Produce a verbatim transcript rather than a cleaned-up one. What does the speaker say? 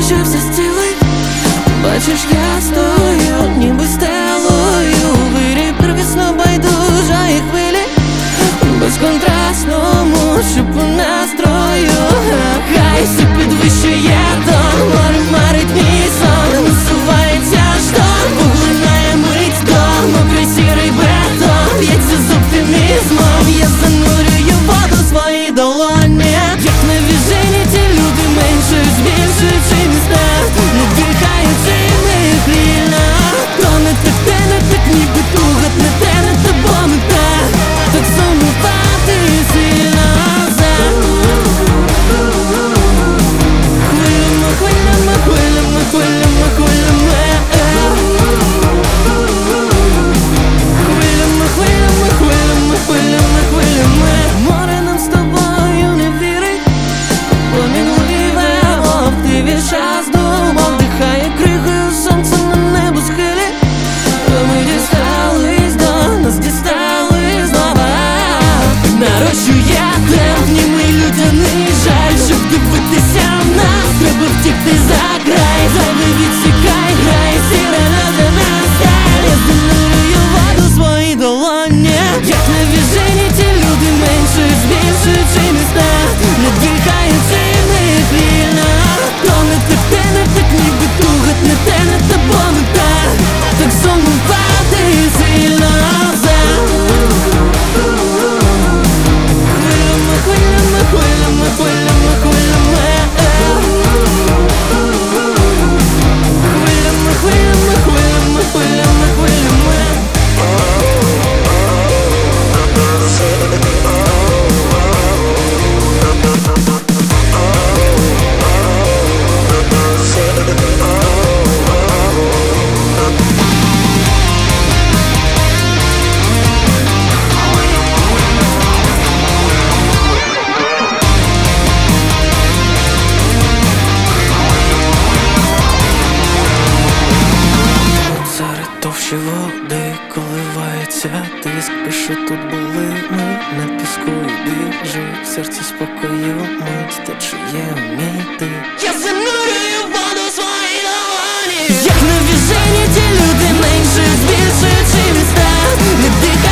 що все стілить. Бачиш, я стою, ніби стелою, вирій первісно байдужа і хвилі, безконтрастному шипу настрою. Хай все підвищує тон, море марить мій сон, насувається шторм, поглинає мить дом, мокрий сірий бетон б'ється з оптимізмом. Я занурюю воду в свої долоні, як навіжені ті люди меншують, збільшуючи міста, не дихаючи них вільно. То не так, те не так, ніби тугат, не те, не та, бо не так, так сумувати сильно за хвилями, хвилями, хвилями, хвилями, хвилями, хвилями, хвилями, хвилями, хвилями, хвилями. Море нам з тобою не вірить, помінливе, мов ти вірша з думок, дихає кригою сонце на небосхилі. Ми дістались до нас, дістались знову. Нарощує темп, німий людяний жаль, щоб дивитися в нас, треба втікти за край. Зайвий відсікай, грай, сіра людина сталь. Я занурюю воду в свої долоні, як навіжені ті люди меншують, збільшуючи міста, не дихаючи в них вільно. То не так, те не так, ніби тугат, не те, не та, бо не так, так сумувати сильно за хвилями, хвилями, хвилями, хвилями, хвилями, хвилями, хвилями, хвилями, хвилями, хвилями. Серед товщі води коливається тиск, пише, тут були ми, на піску і біжить, в серці спокою мить, течіє мій ти. Я занурюю воду в свої долоні, як навіжені ті люди меншують, збільшуючи міста, не дихають.